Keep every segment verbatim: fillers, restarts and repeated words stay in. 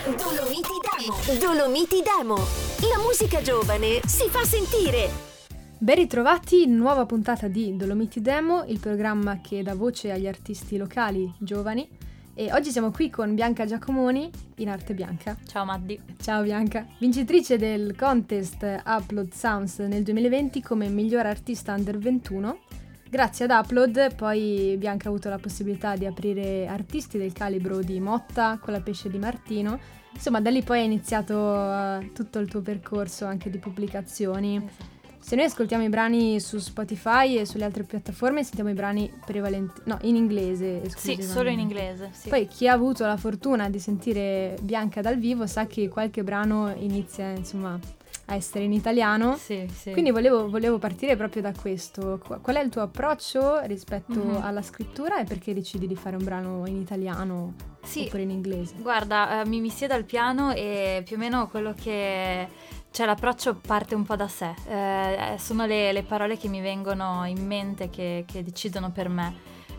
Dolomiti Demo. Dolomiti Demo. La musica giovane si fa sentire. Ben ritrovati, nuova puntata di Dolomiti Demo, il programma che dà voce agli artisti locali giovani. E oggi siamo qui con Bianca Giacomoni, in arte Bianca. Ciao Maddi. Ciao Bianca. Vincitrice del contest Upload Sounds nel duemilaventi come miglior artista under ventuno. Grazie ad Upload poi Bianca ha avuto la possibilità di aprire artisti del calibro di Motta, Colapesce di Martino. Insomma, da lì poi è iniziato uh, tutto il tuo percorso anche di pubblicazioni. Esatto. Se noi ascoltiamo i brani su Spotify e sulle altre piattaforme, sentiamo i brani prevalenti, no, in inglese esclusivamente. Sì, solo in inglese, sì. Poi chi ha avuto la fortuna di sentire Bianca dal vivo sa che qualche brano inizia, insomma, a essere in italiano. Sì, sì. Quindi volevo, volevo partire proprio da questo. Qual è il tuo approccio rispetto mm-hmm. alla scrittura e perché decidi di fare un brano in italiano sì. oppure in inglese? Guarda, eh, mi, mi siedo al piano e più o meno quello che... Cioè l'approccio parte un po' da sé, eh, sono le, le parole che mi vengono in mente che, che decidono per me.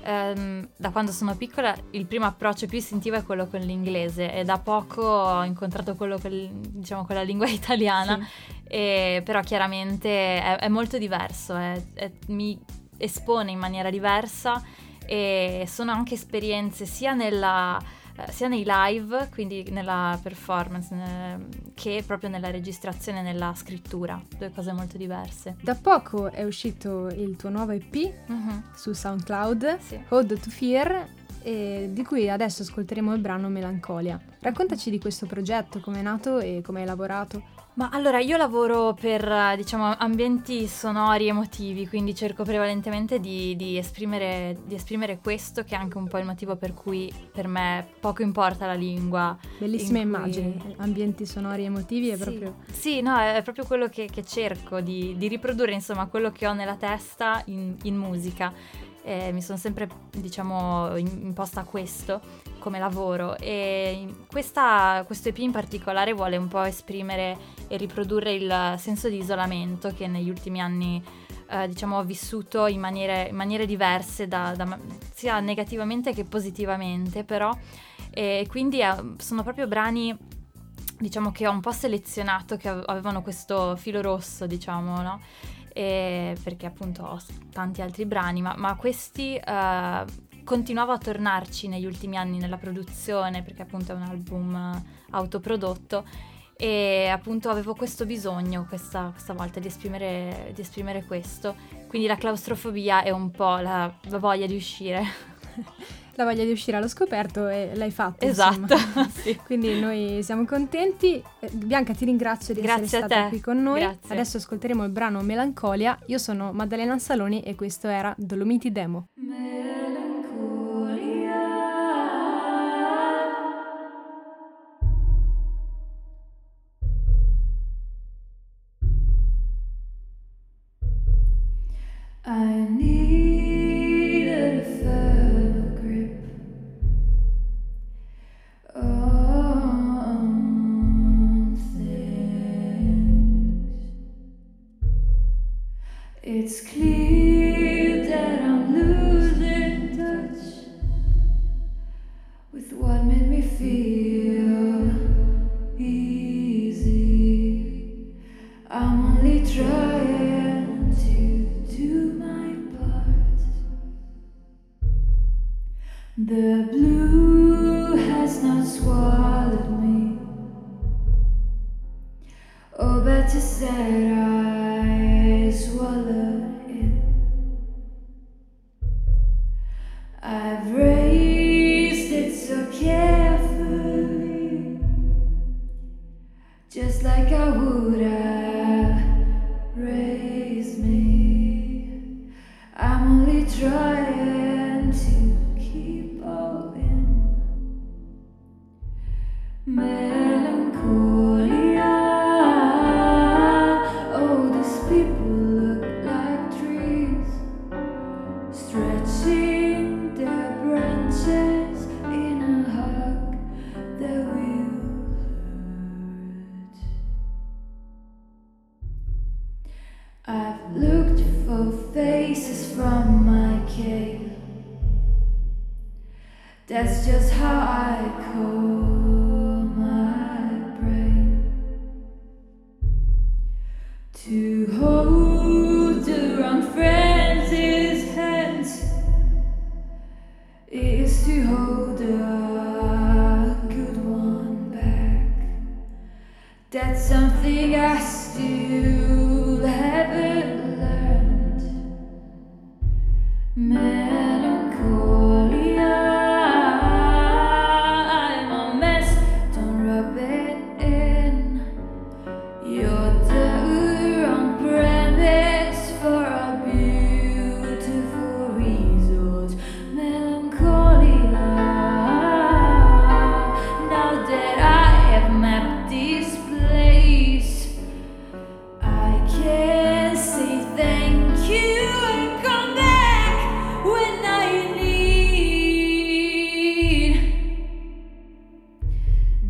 Eh, da quando sono piccola il primo approccio più istintivo è quello con l'inglese e da poco ho incontrato quello con, diciamo, con la lingua italiana, sì. e, però chiaramente è, è molto diverso, è, è, mi espone in maniera diversa e sono anche esperienze sia nella... sia nei live, quindi nella performance, ne, che proprio nella registrazione e nella scrittura, due cose molto diverse. Da poco è uscito il tuo nuovo E P mm-hmm. su SoundCloud, sì. Ode to Fear, e di cui adesso ascolteremo il brano Melancolia. Raccontaci di questo progetto, come è nato e come hai lavorato. Ma allora io lavoro per, diciamo, ambienti sonori emotivi, quindi cerco prevalentemente di, di esprimere di esprimere questo, che è anche un po' il motivo per cui per me poco importa la lingua. Bellissima in immagine, cui... ambienti sonori emotivi è sì. proprio... Sì, no, è proprio quello che, che cerco di, di riprodurre, insomma, quello che ho nella testa in, in musica. Eh, mi sono sempre, diciamo, imposta a questo come lavoro e questa, questo E P in particolare vuole un po' esprimere e riprodurre il senso di isolamento che negli ultimi anni eh, diciamo ho vissuto in maniere, in maniere diverse da, da, sia negativamente che positivamente, però e quindi eh, sono proprio brani, diciamo, che ho un po' selezionato, che avevano questo filo rosso, diciamo, no? E perché appunto ho tanti altri brani, ma, ma questi uh, continuavo a tornarci negli ultimi anni nella produzione, perché appunto è un album uh, autoprodotto e appunto avevo questo bisogno questa, questa volta di esprimere, di esprimere questo, quindi la claustrofobia è un po' la, la voglia di uscire. La voglia di uscire allo scoperto e l'hai fatto. Esatto. Sì. Quindi noi siamo contenti. Bianca, ti ringrazio di Grazie essere stata qui con noi. Grazie. Adesso ascolteremo il brano Melancolia. Io sono Maddalena Ansaloni e questo era Dolomiti Demo. Melancolia. I need a firm grip on things. It's clear that I'm losing touch with what made me feel easy. I'm only trying to do my part. The blue has not swallowed me. Oh, better said I swallowed it. I've raised it so carefully, just like I would have raised me. I'm only trying to keep all in. Melancholia. Oh, these people look like trees, stretching their branches in a hug that will hurt. I've looked for faces from my cave. That's just how I call my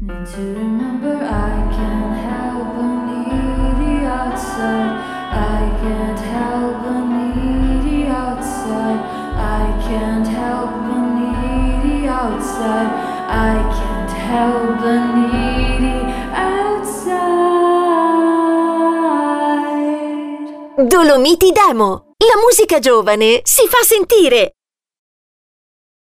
Need to remember I can't help but needy outside. I can't help but needy outside. I can't help but needy outside. I can't help but needy outside. Dolomiti Demo. La musica giovane si fa sentire.